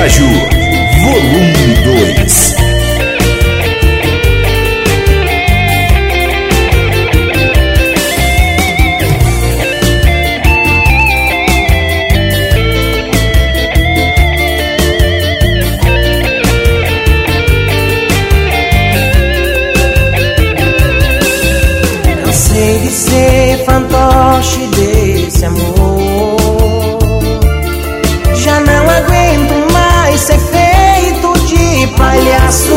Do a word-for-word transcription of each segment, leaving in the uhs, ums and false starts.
Sertanejo, volume dois. Cansei de ser fantoche desse amor, já não aguento mais ser feito de palhaço.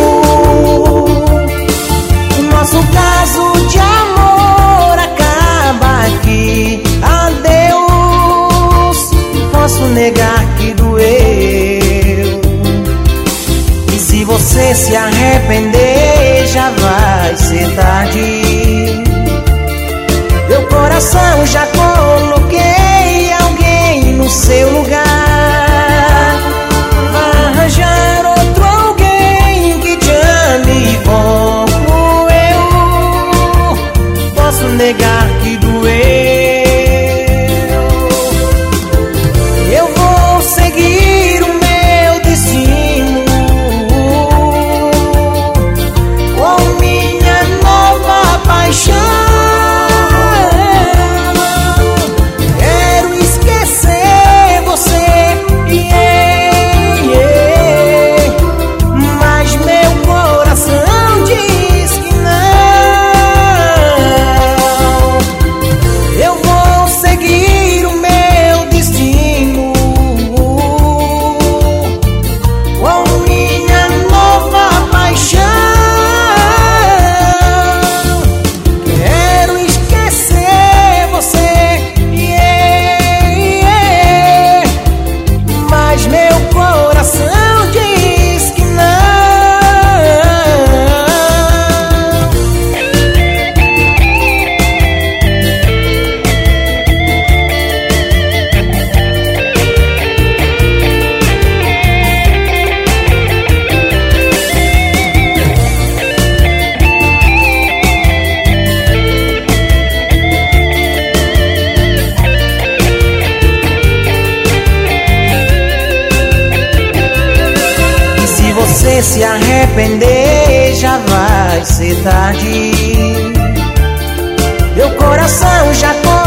O nosso caso de amor acaba aqui. Adeus, posso negar que doeu. E se você se arrepender, já vai ser tarde. Meu coração já coloquei alguém no seu lugar. Vai arranjar outro alguém que te ame como eu. Posso negar que doeu. Eu vou seguir o meu destino com minha nova paixão. Se se arrepender, já vai ser tarde. Meu coração já